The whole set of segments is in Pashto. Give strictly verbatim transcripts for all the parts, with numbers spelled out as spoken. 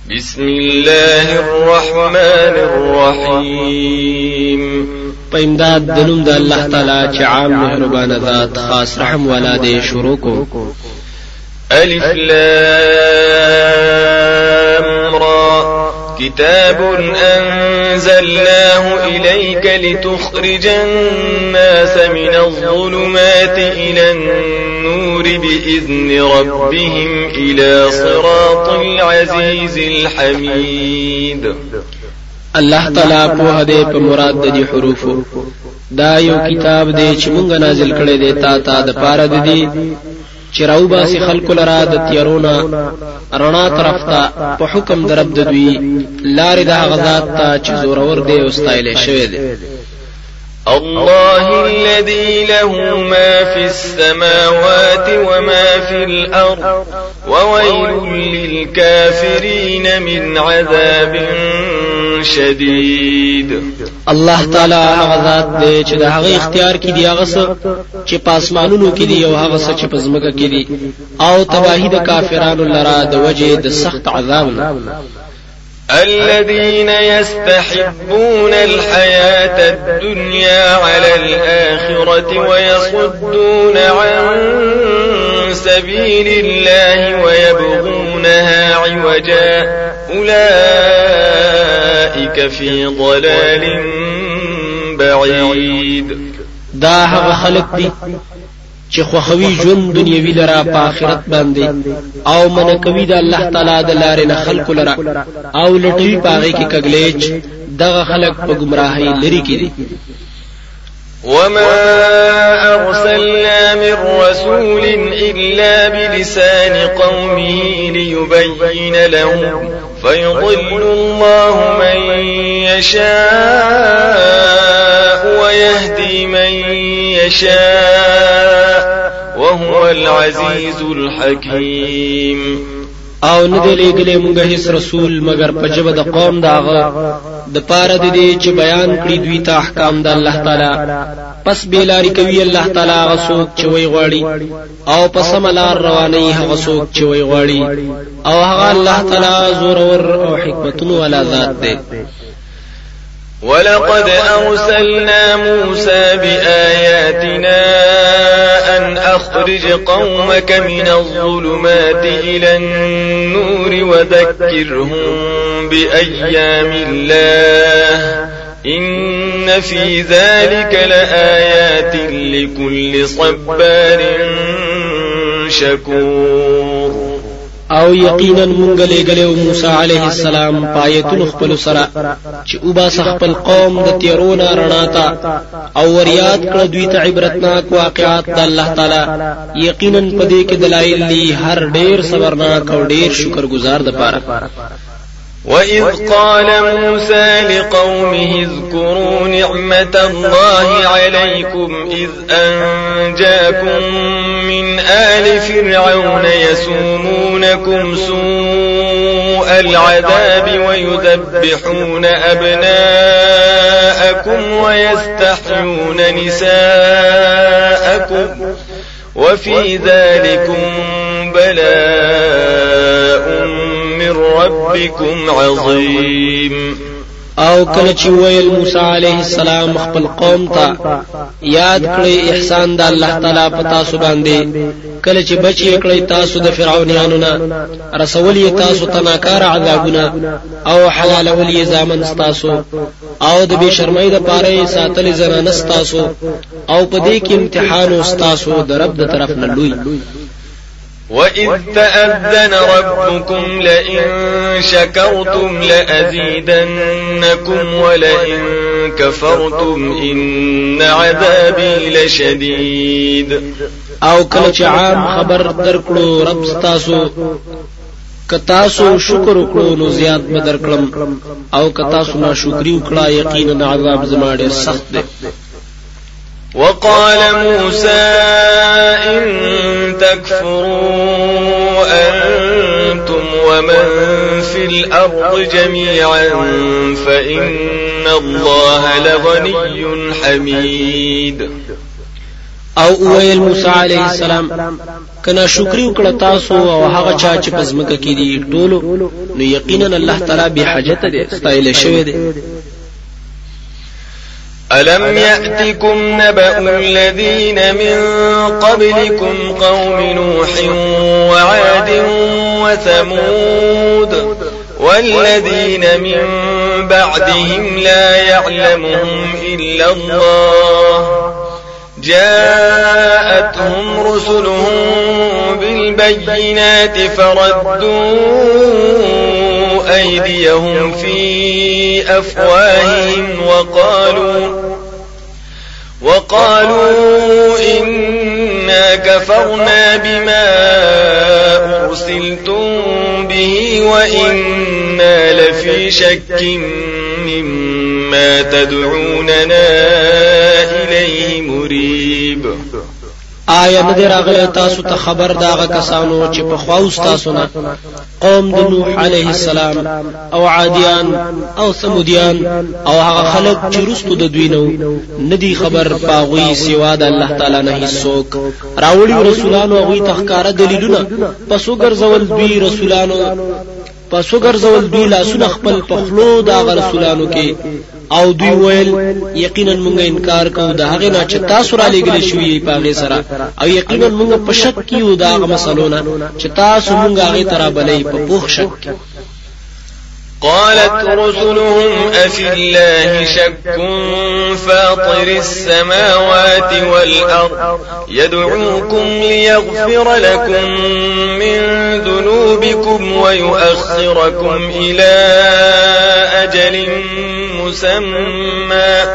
بسم الله الرحمن الرحيم پیمداد دنم دا اللہ تعالی چه عام مهربان ذات خاص رحم والا دے شروع کو الف لام را كتاب أنزلناه إليك لتخرج الناس من الظلمات إلى النور بإذن ربهم إلى صراط العزيز الحميد. الله تعالی په دې په مراد د حروف دا یو کتاب دی چې مونږ نازل کړی دی تا ته د پاره دی چې راو باسي خلق لرا د تیرونا رڼا طرف ته په حکم درب د دوی لارې د غزاد ته چې زور ور دی او ستایل شوی دی. الله الذي له ما في السماوات وما في الأرض وويل للكافرين من عذاب شدید. الله تعالی هغه ذات دی چې د هغه اختیار کې دی هغه څه چې پاسمانونو کې دی او هغه څه چې په ځمکه کې دی او تباہی د کافرانو لرا د وجه د سخت عذاب. الذين يستحبون الحياة الدنيا على الآخرة ويصدون عن سبيل الله ويبغونها عوجا أولئك في ضلال بعيد. دا هغه خلق دي چې خوخوي ژوند دنیوي لرا په آخرت باندې او من کوي د الله تعالی د لارې نه خلق لرا او لټوي پاغه کې کګلیچ دغه خلق په گمراهۍ لري کې دي. وما أرسلنا من رسول إلا بلسان قومه ليبين لهم فيضل الله من يشاء ويهدي من يشاء وهو العزيز الحكيم. او نه دی لګلې مونږه هیڅ رسول مگر په جبه د قوم داغه د پاره د دې چې بیان کړی دوی ته احکام د الله تعالی پس بیلاری کوي الله تعالی هغه څوک چې وی غواړي او پس ملار رواني هغه څوک چې وی غواړي او هغه الله تعالی زور او حکمتونو والا ذات دی. ولقد أرسلنا موسى بآياتنا أن أخرج قومك من الظلمات إلى النور وذكرهم بأيام الله إن في ذلك لآيات لكل صبار شكور. او یقینا مونږ لګلو موسی علیه السلام پایتون خپل سره چې او با خپل قوم د تیرونه رڼا ته او وریاد کړ دوی ته عبرتناک واقعات د الله تعالی. یقینا پدې کې دلایل دي هر ډیر صبرناک او ډیر شکرګزار د پاره. وَإِذْ قَالَ مُوسَى لِقَوْمِهِ اذْكُرُوا نِعْمَةَ اللَّهِ عَلَيْكُمْ إِذْ أَنْجَاكُمْ مِنْ آلِ فِرْعَوْنَ يَسُومُونَكُمْ سُوءَ الْعَذَابِ وَيُذَبِّحُونَ أَبْنَاءَكُمْ وَيَسْتَحْيُونَ نِسَاءَكُمْ وَفِي ذَلِكُمْ بَلَاءٌ من ربكم عظيم. او کله چې ویل موسی علیه السلام خپل قوم ته یاد کړی احسان د الله تعالی په تاسو باندې کله چې بچی کړی تاسو د فرعونانو نه رسول تاسو ته ناکار عذابونه او حلال ولي زامن تاسو او د بی شرمۍ د پاره ساتل زنانه تاسو او په دې کې امتحان تاسو د رب د طرف نه لوی. وَإِذْ تَأَذَّنَ رَبُّكُمْ لَئِن شَكَرْتُمْ لَأَزِيدَنَّكُمْ وَلَئِن كَفَرْتُمْ إِنَّ عَذَابِي لَشَدِيدٌ. او کله چې عام خبر درکړو رب تاسو کتاسو شکر وکړو نو زیات به درکړم او کتاسو ناشکری وکړه یقینا عذاب زما ډېر سخت دی. وقال موسى إن تكفروا أنتم ومن في الأرض جميعا فإن الله لغني حميد. او ویل موسی علیه السلام کنا شکر وکړه تاسو او هغه چا چې پزمکه کې دي ټولو نو یقینا الله تعالی به حاجت دې استایل شوی دی. ألم يأتكم نبأ الذين من قبلكم قوم نوح وعاد وثمود والذين من بعدهم لا يعلمهم إلا الله جاءتهم رسلهم بالبينات فردوا أيديهم في أفواههم وقالوا وقالوا إنا كفرنا بما أرسلتم به وإنا لفي شك مما تدعوننا إليه مريب. آیا نه راغله تاسو ته خبر داغه کسانو چې په خواوس تاسو نه قوم د نوح علیه السلام او عادیان او ثمودیان او هغه خلک چې رستو د دوی نو ندي خبر پاغوي سوا د الله تعالی نه هیڅوک راوړي رسولانو هغه تخکاره دلیلونه پسو ګرځول دوی رسولانو پسو ګرځول دوی لاسونه خپل پخلو د رسولانو کې او دوی ویل یقینا مونږ انکار کوو د هغه نه چې تاسو را لګل شوی په سره او یقینا مونږ په شک کیو دا هغه مسلونه چې تاسو مونږ هغه ترا بلې په پوښ شک. قالت رسلهم أفي الله شك فاطر السماوات والأرض يدعوكم ليغفر لكم من ذنوبكم ويؤخركم إلى أجل مسمى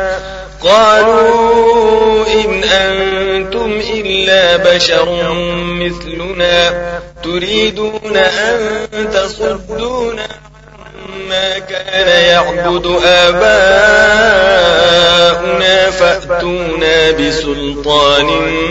قالوا إن أنتم إلا بشر مثلنا تريدون أن تصدونا ما كان يعبد آباؤنا فأتونا بسلطان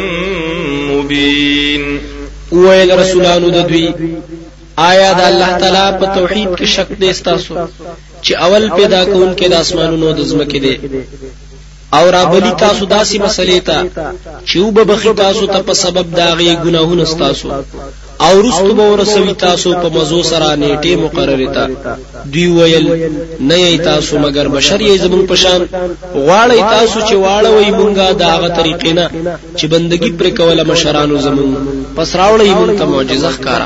مبين. ویل رسولانو د دوی آیا د الله تعالی په توحید کې شک دې ستاسو چې اول پیدا کون کې د اسمانونو د زمکه دي او را بلی تاسو داسې مسلې ته چې وب بخی تاسو ته په سبب داغي ګناهونه ستاسو او رستو به ورسوي تاسو په مزو سره نیټه مقرره تا دوی ویل نه ای تاسو مگر بشر یې زمون پشان غواړی تاسو چې واړوي مونږه داغه طریقې نه چې بندگی پر کوله مشرانو زمون پس راوړی مونږ ته معجزه ښکارا.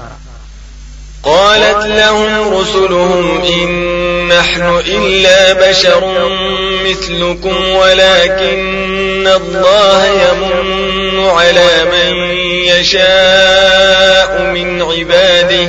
قالت لهم رسلهم إن نحن إلا بشر مثلكم ولكن الله يمن على من يشاء من عباده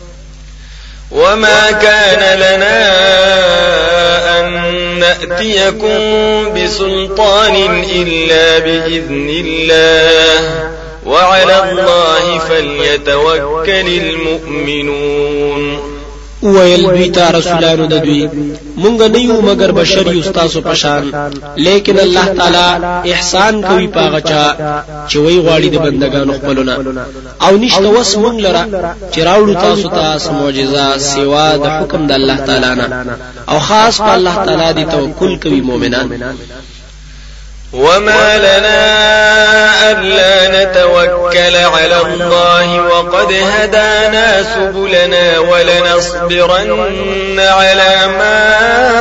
وما كان لنا أن نأتيكم بسلطان إلا بإذن الله وعلى الله فليتوكل المؤمنون. ویل دوی ته رسولانو د دوی مونږ نه یو مگر بشر یو تاسو پشان لیکن الله تعالی احسان کوي پاغه چا چې وی غواړي د بندگانو خپلونه او نشته وس مونږ لره چې راوړو تاسو ته معجزه سوا د حکم د الله تعالی نه او خاص په الله تعالی دی توکل کوي مؤمنان. وما لنا ألا نتوكل على الله وقد هدانا سبلنا ولنصبرن على ما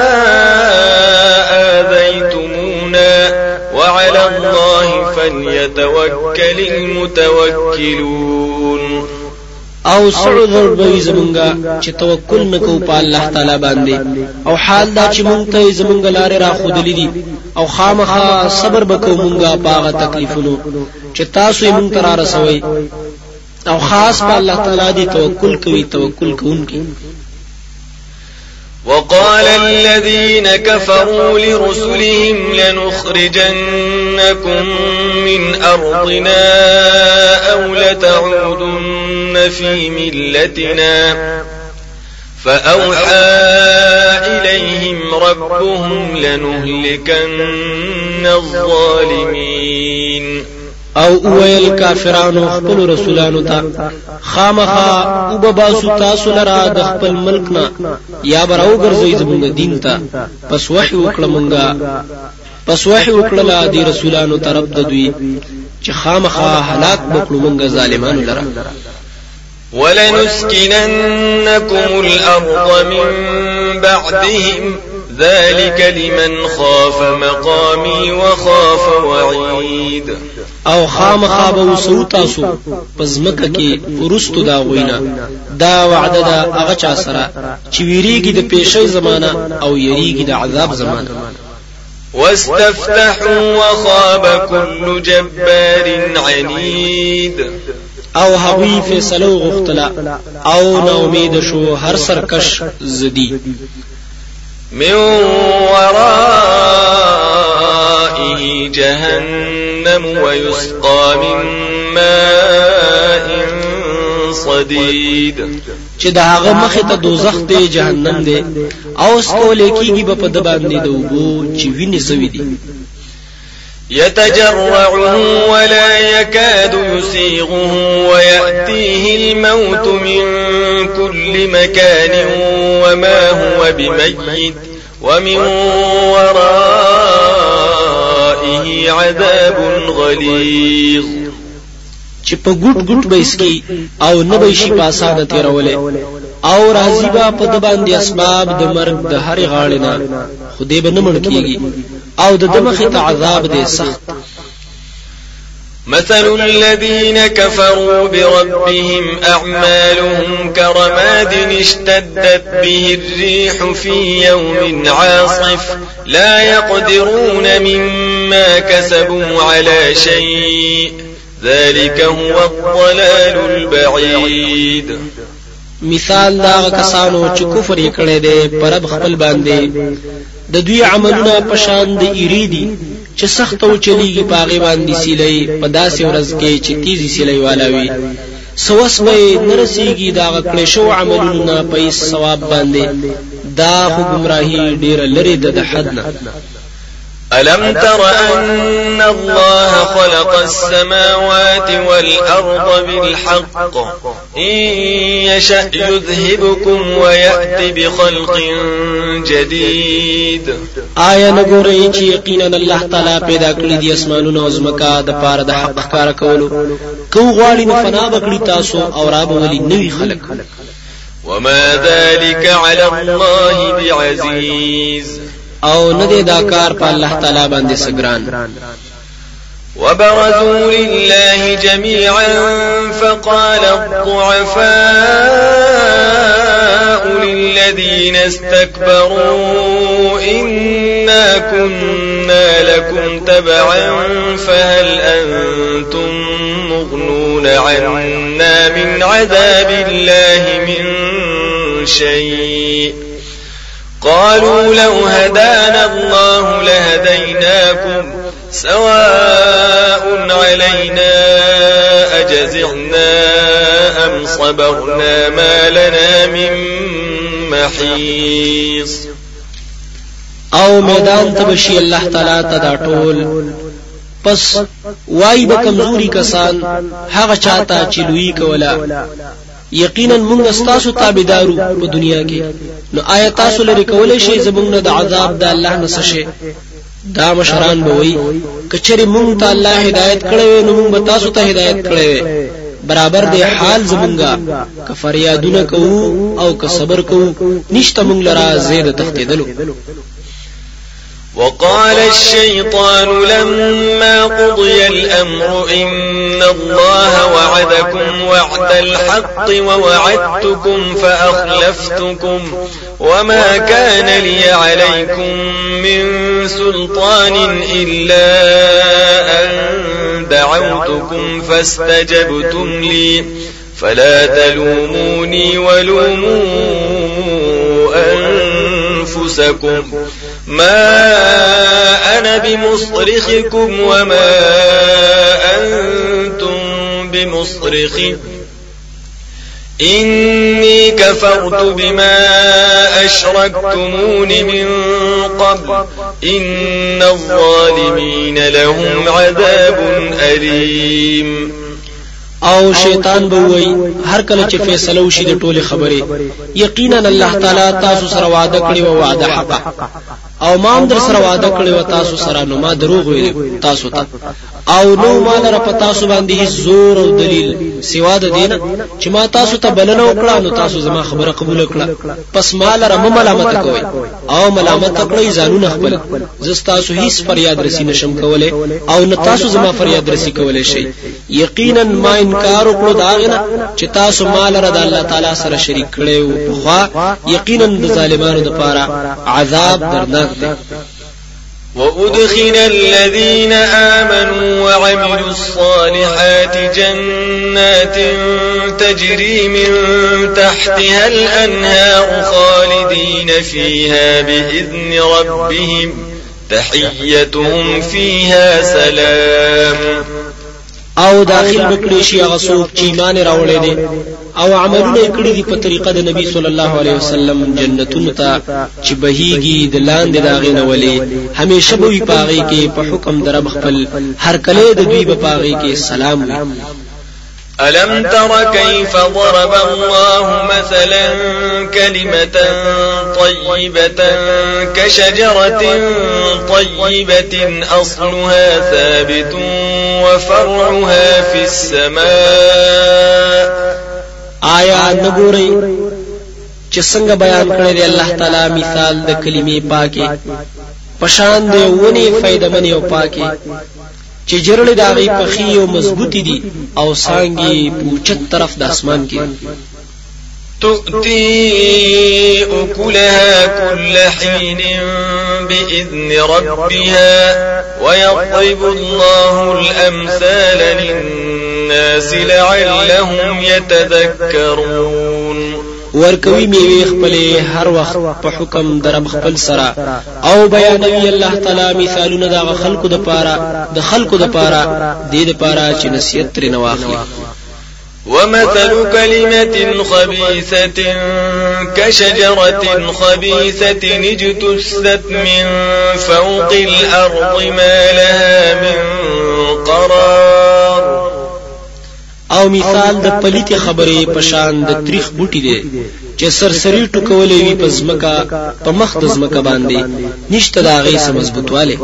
آذيتمونا وعلى الله فليتوكل المتوكلون. او سعودر به زمونږه چې توکل نکو په الله تعالی باندې او حال دا چې مونږ ته زمونږ لارې را خودلې دي او خامخا صبر وکړو مونږه پاغه تکلیفونو چې تاسو یې مونږ تر رسوي او خاص په الله تعالی دی توکل کوي توکل کوونکی. وقال الذين كفروا لرسلهم لنخرجنكم من أرضنا أو لتعودن في ملتنا فأوحى إليهم ربهم لنهلكن الظالمين. او ویل کافرانو خپل رسولانو ته خامخا او بباسو تاسو لرا د خپل ملک نه یا براو ګرځي زموږ دین ته پس وحي وکړه مونږه پس وحی وکړه دی رسولانو طرف د دوی چې خامخا هلاک وکړو موږ ظالمانو لره. ولنسكننكم الأرض من بعدهم ذلك لمن خاف مقامي وخاف وعيد. او خامخا به وسو تاسو پزمکه کې ورستو دا غوینا دا وعده دا هغه چا سره چې ویریږي د پیشي زمانہ او یریږي د عذاب زمانہ. واستفتحوا وخاب كل جبار عنيد. او هغوی فیصلو غختلا او نا امید شو هر سرکش زدی. من ورائه جهنم ويسقى من ماء صديد. چې دا هغه مخه ته دوزخ دی جهنم دی او سکول کیږي په د باندې د وبو چې ویني سوي دي. يتجرعه ولا يكاد يسيغه ويأتيه الموت من كل مكان وما هو بميت ومن ورائه عذاب غليظ. چې په ګټ ګټ بیسکی او نه به شي پاسانه تیرولې او راضی با په د باندې اسباب د مرګ د هر غاړې نه خدای به نه مړ کیږي او د دمخه ته عذاب دې سخت. مثل الذين كفروا بربهم أعمالهم كرماد اشتدت به الريح في يوم عاصف لا يقدرون مما كسبوا على شيء ذلك هو الضلال البعيد. مثال دا کسانو چې کفر یې کړی دی پر خپل باندې د دوی عملونه پشان د ایریدي چې سخت او چلیږي پاغي باندې سیلې په داسې ورځ کې چې تیزی سیلې والاوي سوس به نرسیږي دا کړې شو عملونه په ثواب باندې دا خو گمراهي ډیر لري د حد نه. ألم تر أن الله خلق السماوات والأرض بالحق إن يشأ يذهبكم ويأتي بخلق جديد. آیا نګورئ چې یقینا الله تعالی پیدا کړی دي اسمانونه او زمکا د پاره د حق کار کولو کو غواړي نو فنا بکړی تاسو او راب ولي نوی خلق. وما ذلك على الله بعزيز. او ندی دا کار په الله تعالی باندې سګران. وبرزوا لله جميعا فقال الضعفاء للذين استكبروا إنا كنا لكم تبعا فهل أنتم مغنون عنا من عذاب الله من شيء قالوا لو هدانا الله لهديناكم سواء علينا أجزعنا أم صبرنا ما لنا من محيص. او میدان تبشی الله تعالی تدا ټول پس وای به کمزوري کسان هغه چاته چې لوی کولا یقینا موږ ستاسو تابعدارو په دنیا کې نو آیا تاسو لري کولای شئ زموږ د عذاب د الله نه سشه. دا مشران به وای کچری موږ ته الله هدایت کړو نو موږ تاسو ته هدایت کړو برابر دی حال زمونږه که فریادونه کوو او که صبر کوو نشته موږ لرا زید تختیدلو. وقال الشيطان لما قضي الأمر إن الله وعدكم وعد الحق ووعدتكم فأخلفتكم وما كان لي عليكم من سلطان إلا أن دعوتكم فاستجبتم لي فلا تلوموني ولوموا أنفسكم ما أنا بمصرخكم وما أنتم بمصرخي إني كفرت بما أشركتمون من قبل إن الظالمين لهم عذاب أليم. او شیطان به وای هر کله چې فیصله وشي د ټوله خبره یقینا الله تعالی تاسو سره وعده کړی او وعده حق او ما هم در سره وعده کړی او تاسو سره نو ما دروغ ویل تاسو ته او نو ما لره په تاسو باندې زور او دلیل سوا د دینه چې ما تاسو ته بلنه وکړه نو تاسو زما خبره قبول کړه پس ما لره ملامت کوي او ملامت کړی ځانونه خپل زه تاسو هیڅ فریاد رسی نشم کولای او نو تاسو زما فریاد رسی کولای شي یقینا ما انکار وکړو داغنه چې تاسو مال را د الله تعالی سره شریک کړي او خو یقینا د ظالمانو لپاره عذاب دردناک دی. وأدخل الذين آمنوا وعملوا الصالحات جنات تجري من تحتها الأنهار خالدين فيها بإذن ربهم تحيتهم فيها سلام. او داخل بکړي شي هغه څوک چې ایمان راوړي دي او عملونه کړی دي په طریقه د نبی صلی الله علیه وسلم جنتونو ته چې بهيږي د لاندې داغې نه ولي همیشه به وي پاغي کې په حکم در خپل هر کله د دوی په پاغي کې سلام وي. ألم تر كيف ضرب الله مثلا كلمة طيبة كشجرة طيبة أصلها ثابت وفرعها في السماء. آیا نګوري چې څنګه بیان کړی دی الله تعالی مثال د کلمې پاکي پشان دی ونی فائدہ منی او پاکي چې جرړې داغي پخې او مضبوطی دي او سانګي پوچت طرف د اسمان کې. تؤتي أكلها كل حين بإذن ربها ويضرب الله الأمثال للناس لعلهم يتذكرون. ورکوي میوه خپل هر وخت په حکم درب خپل سره او بیانوي الله تعالی مثالونه د خلقو د پاره د خلقو د پاره د دې پاره چې نصیحت تر نه واخلي. ومثل كلمة خبيثة كشجرة خبيثة اجتثت من فوق الأرض ما لها من قرار. او مثال د پلیت خبرې پشان د تاریخ بوټي دی چې سرسری ټکولې وي په ځمکه په مخ د ځمکه باندې نشته دا غي سم مضبوطواله.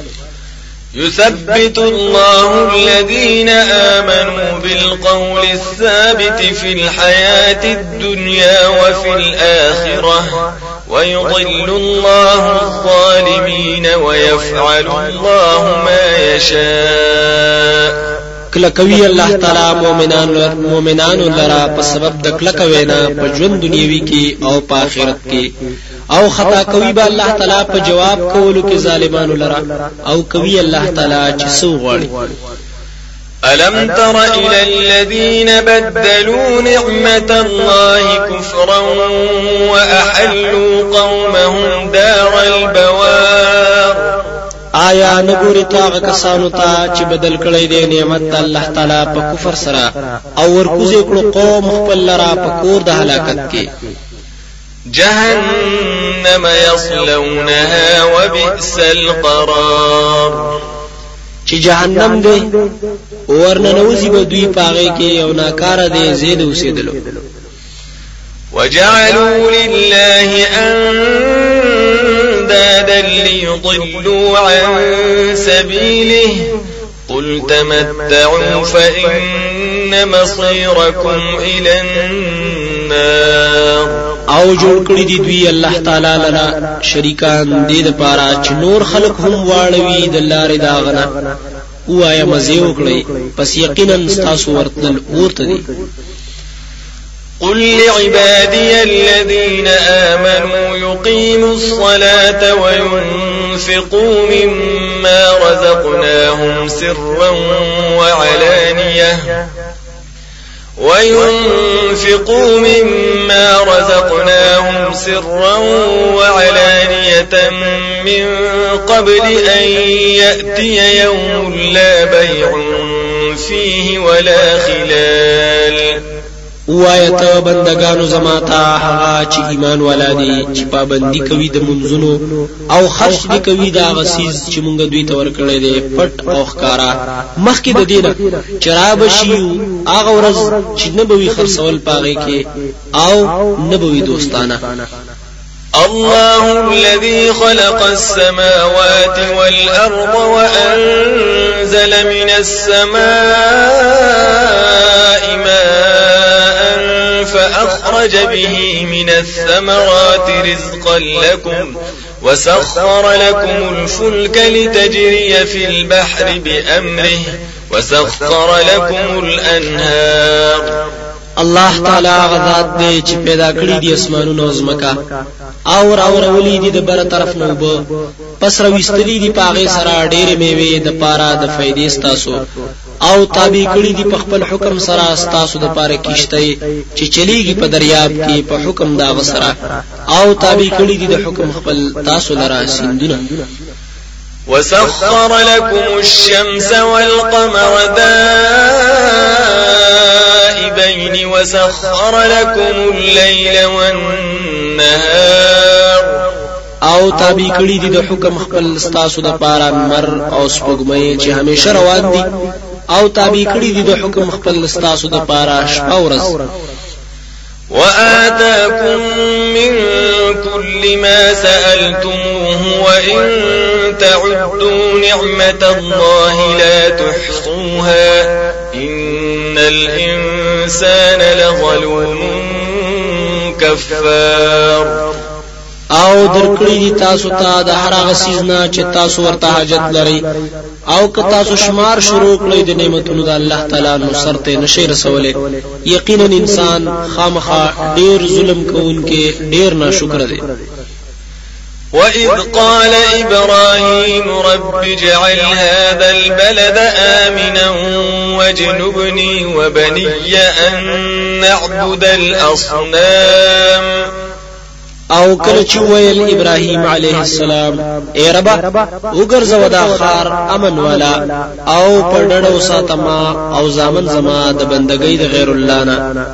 يثبت الله الذين آمنوا بالقول الثابت في الحياة الدنيا وفي الآخرة ويضل الله الظالمين ويفعل الله ما يشاء. کله کوي الله تعالی مؤمنان مؤمنان لرا په سبب د کله کوینا په ژوند دنیوي کې او په آخرت کې او خطا کوي به الله تعالی په جواب کولو کې ظالمانو لرا او کوي الله تعالی چې سو غواړي. ألم تر إلى الذين بدلوا نعمة الله كفرا وأحلوا قومهم دار البوار. آیا نګوري تا کسانو ته چې بدل کړی دی نعمت الله تعالی په کفر سره او ورکوزي کړو قوم خپل لرا په کور د هلاکت کې. جهنم يصلونها وبئس القرار. چې جهنم دی ورننوزي به دوی پاغه کې او ناکاره دی زید اوسېدلو. وجعلوا لله أندادا ليضلوا عن سبيله قل تمتعوا فإن مصيركم إلى النار. او جوړ کړی دی دوی الله تعالی لرا شریکان دې د پاره چې نور خلق هم واړوي د لارې داغنه وایا مزه وکړي پس یقینا تاسو ورتل اورته دي. قل لعبادي الذين آمنوا يقيموا الصلاة وينفقوا مما رزقناهم سرا وعلانية وينفقوا مما رزقناهم سرا وعلانية من قبل أن يأتي يوم لا بيع فيه ولا خلال وایته بندگانو زماتا هغه چې ایمان ولادي چې پابندي کوي د منځونو او خرج دي کوي دا غسیز چې مونږ دوی ته ورکړې دي پټ او ښکارا مخکې د دینه چراب شي هغه ورځ چې نبوي خرڅول پاغي کې او نبوي دوستانه. الله الذي خلق السماوات والأرض وأنزل من السماء ماء فأخرج به من الثمرات رزقا لكم وسخر لكم الفلك لتجري في البحر بأمره وسخر لكم الأنهار. الله تعالی غذات دې چې پیدا کړی دي اسمانونو او زمکا او راولې دي د بر طرف نو به پس راوستلې دي پاغه سره ډېرې میوه د پاره د فائدې ستاسو او تابع کړی دي په خپل حکم سره ستاسو د پاره کیشته چې چلیږي په دریاب کې په حکم دا وسره او تابع کړی دي د حکم خپل تاسو لرا سیندونه. وسخر لكم الشمس والقمر دائبين وسخر لكم الليل والنهار او تابع کړی دي د حکم خپل ستاسو د پاره مر او سپوږمۍ چې همیشه روان دي او تابع کړی دي د حکم خپل ستاسو د پاره شپه او ورځ. وآتاكم من كل ما سألتموه وإن تعدوا نعمة الله لا تحصوها إن الإنسان لظلوم كفار. او درکړی دي تاسو ته د هر هغه سيزنا چې تاسو ورته حاجت لرئ او که تاسو شمار شروع کړئ د نعمتونو د الله تعالی نو سرته نشي رسولې یقینا انسان خامخا ډیر ظلم کوونکې ډیر ناشکر دی. وإذ قال إبراهيم رب اجعل هذا البلد آمنا واجنبني وبني أن نعبد الأصنام. او کله چې ویل ابراهيم عليه السلام اے رب وګرځو دا خار امن والا او پړډړو ساتما او زامن زما د بندګۍ د غیر الله نه.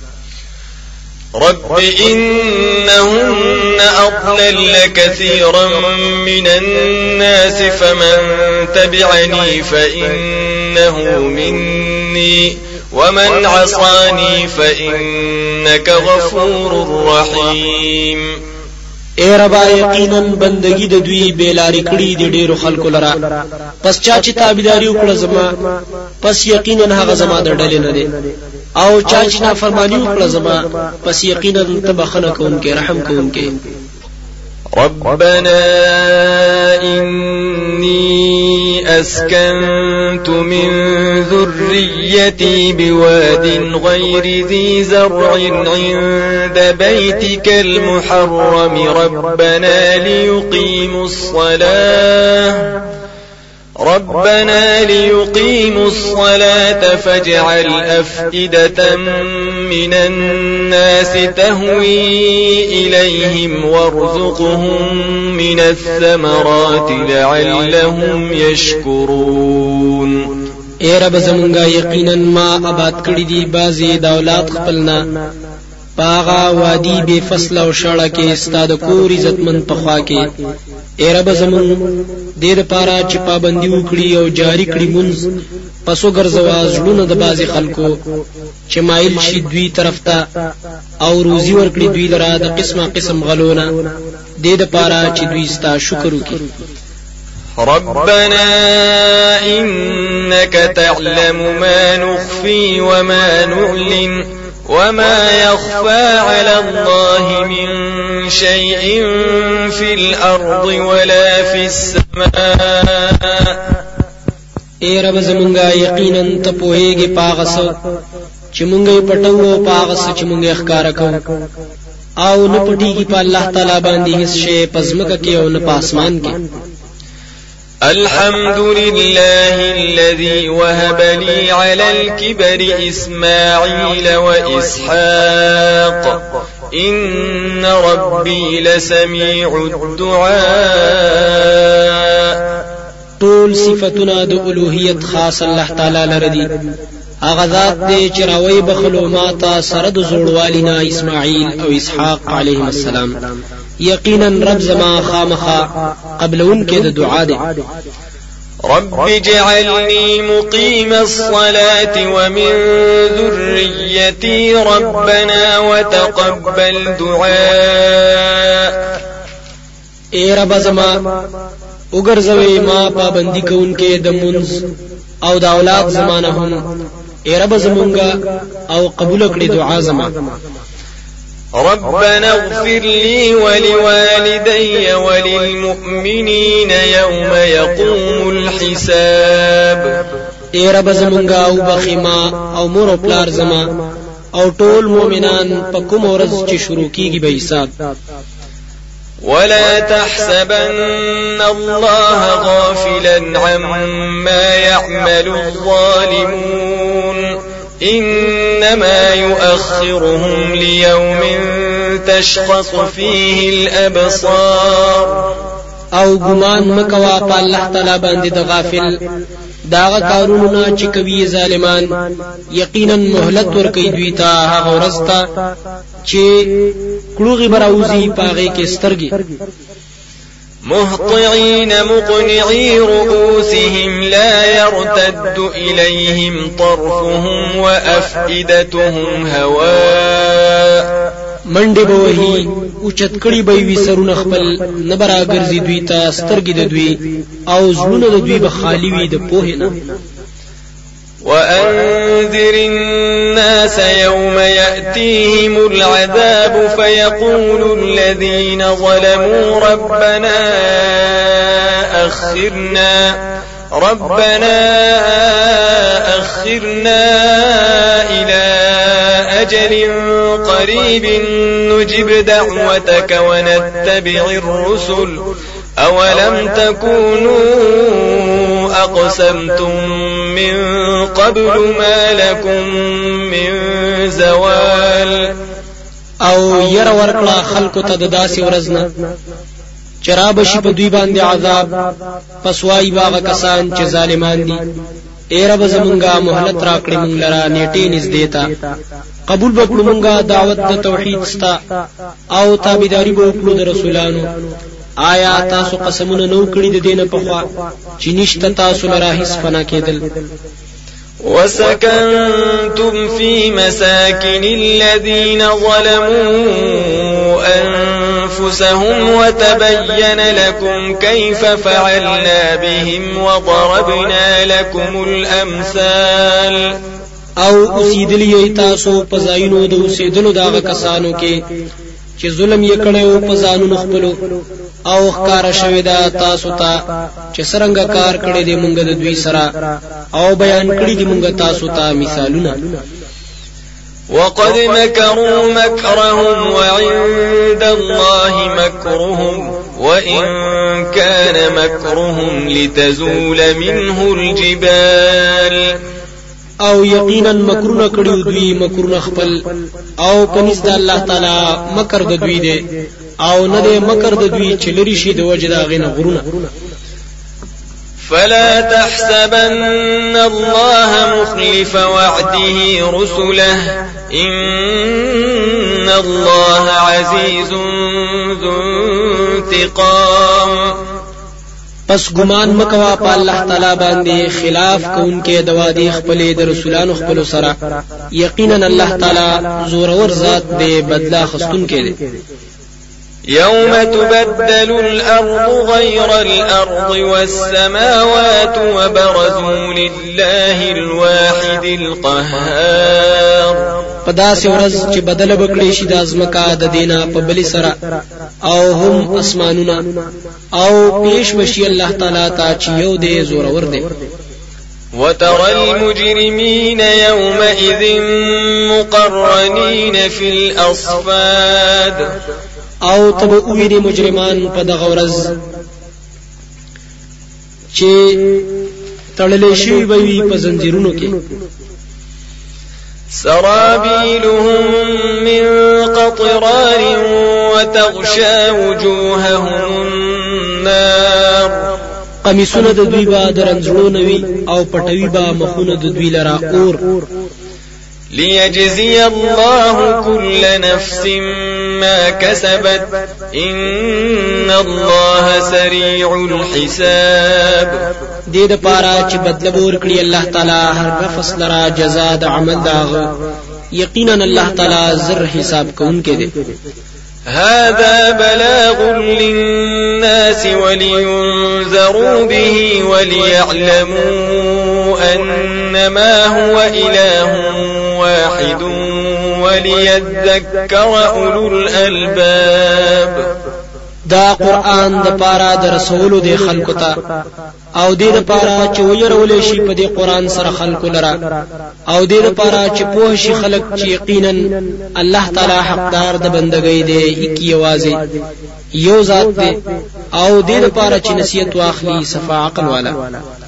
رب إنهن أضلل كثيرا من الناس فمن تبعني فإنه مني ومن عصاني فإنك غفور رحيم. اے ربا یقینا بندگی د دوی بیلاری کړي د ډیرو خلکو لرا پس چا چې تابعداري وکړه زما پس یقینا هغه زما د ډلې نه دی او چا چې نافرمانی وکړه زما پس یقینا ته بخنه کوونکې رحم کوونکې. ربنا إني أسكنت من ذريتي بواد غير ذي زرع عند بيتك المحرم ربنا ليقيموا الصلاة ربنا ليقيموا الصلاة فاجعل أفئدة من الناس تهوي إليهم وارزقهم من الثمرات لعلهم يشكرون. اے رب زمونږه یقینا ما آباد کړی دي بازي دولت خپلنا پاغا وادي بے فصل او شړه کې استاد کور عزتمن پخوا کې. اے رب زمون دې لپاره چې پابندي وکړي او جاری کړي مونږ پسو ګرځوا زړونه د بازي خلکو چې مایل شي دوی طرف ته او روزي ورکړي دوی لره د قسمه قسم غلونه دې لپاره چې دوی ستا شکر وکړي. ربنا إنك تعلم ما نخفي وما نعلن وما يخفى على الله من شيء في الأرض ولا في السماء. اے رب زمونږه یقینا ته پوهیږي پاغسه چې مونږه پټو او پاغسه چې مونږه ښکارا کوو او نه پټیږي په الله تعالی باندې هیڅ شی پزمکه کې او نه پاسمان کې. الحمد لله الذي وهب لي على الكبر إسماعيل وإسحاق إن ربي لسميع الدعاء. طول صفتنا د الوهیت خاص الله تعالی لره دي هغه ذات دې چې راوي بخلو ماته سره د زوړوالینا اسماعیل او اسحاق علیهم السلام یقینا رب زما خامخا قبلون کې د دعا دي رب اجعلني مقيم الصلاة ومن ذريتي ربنا وتقبل دعاء اے رب زما وګرځوي ما پابندي کوونکې د منځ او د اولاد زمانه هم اے رب زمونږه او قبول کړې دعا زما ربنا اغفر لي ولوالدي وللمؤمنين يوم يقوم الحساب اے رب زمونږه او بخیما او مور او پلار زما او ټول مؤمنان په کوم ورځ چې شروع کیږي به حساب ولا تحسبن الله غافلا عما يعمل الظالمون إنما يؤخرهم ليوم تشخص فيه الأبصار او ګمان مکوا په الله تعالی باندې د غافل داغه کارونه چې کوي ظالمان یقینا مهلت ورکوي دوی ته هغه ورځ ته چې کلوغي براوزی پاغه کې سترګي مهطعين مقنعي رؤوسهم لا يرتد إليهم طرفهم وأفئدتهم هواء منډه بوهي او چتکړی به وي سرونه خپل نبرا ګرځي دوی ته سترګې د دوی او زړونه د دوی به خالی وي د پوهې نه وأنذر الناس يوم يأتيهم العذاب فيقول الذين ظلموا ربنا أخرنا ربنا أخرنا إلى أجل قريب نجب دعوتك ونتبع الرسل أولم تكونوا أقسمتم من قبل ما لكم من زوال او ير ورکلا خلق ته د داسې ورځنه چراب شي په دوی باندې عذاب پسوای باغ کسان چې ظالمان دي اے رب زمونږه مهلت راکړې مونږ لرا نیټه نږدې تا قبول وکړو مونږه دعوت د توحید ستا او تابعداري وکړو د رسولانو آیا تاسو قسمونه نو کړی د دینه په خوا چې نشته تاسو لرا هیڅ فنا کېدل وسكنتم في مساكن الذين ظلموا أنفسهم وتبين لكم كيف فعلنا بهم وضربنا لكم الأمثال او اوسیدلی تاسو په ځایونو د اوسیدلو داغه کسانو کې چې ظلم یې کړو په ځانونو خپلو او ښکارا شوی دا تاسو ته چې څنګه کار کړی دی مونږ د دوی سره او بیان کړی دی مونږ تاسو ته مثالونه وقد مكروا مكرهم وعند الله مكرهم وإن كان مكرهم لتزول منه الجبال او یقینا مکرونه کړیو دوی مکرونه خپل او پنځ د الله تعالی مکر د دوی دی او نه د مکر د دوی چې لري شي د وجه دا غینه غرونه فلا تحسبن الله مخلف وعده رسله إن الله عزيز ذو انتقام پس ګمان مکوا په الله تعالی باندې خلاف کوونکې د وادي خپل د رسولانو خپل سره یقینا الله تعالی زور ور ذات دی بدلا خستون کې دی يوم تبدل الأرض غير الأرض والسماوات وبرزوا لله الواحد القهار پداسې ورځ چې بدل بکړي شي د ازمکا د دینا په بلی سره او هم اسمانونه او پیش بشي الله تعالی ته چې یو دی زور ور دی وترى المجرمين يومئذ مقرنين في الأصفاد او تبوی دی مجرمان په دغه ورځ چې تړلې شي وي په زنجیرونو کې سرابيلهم من قطران وتغشى وجوههم النار قمیصونه د دوی به درنځړو نوي او پټوي به مخونه د دوی لرا اور ليجزي الله كل نفس ما كسبت إن الله سريع الحساب دې د پاره چې بدله ورکړي الله تعالی هر نفس لرا جزاء د عمل داغ یقینا الله تعالی زر حساب کوونکی دی هذا بلاغ للناس ولينذروا به وليعلموا أنما هو إله واحد وليذكر أولو الألباب دا قرآن د پاره د رسولو د خلکو ته او دې د پاره چې ويرول شي په دې قرآن سره خلکو لره او دې د پاره چې په شي خلک چې یقینا الله تعالی حقدار د بندګۍ دی کی یوازې یو ذات دی او دې د پاره چې نصیحت واخلي صفا عقل والا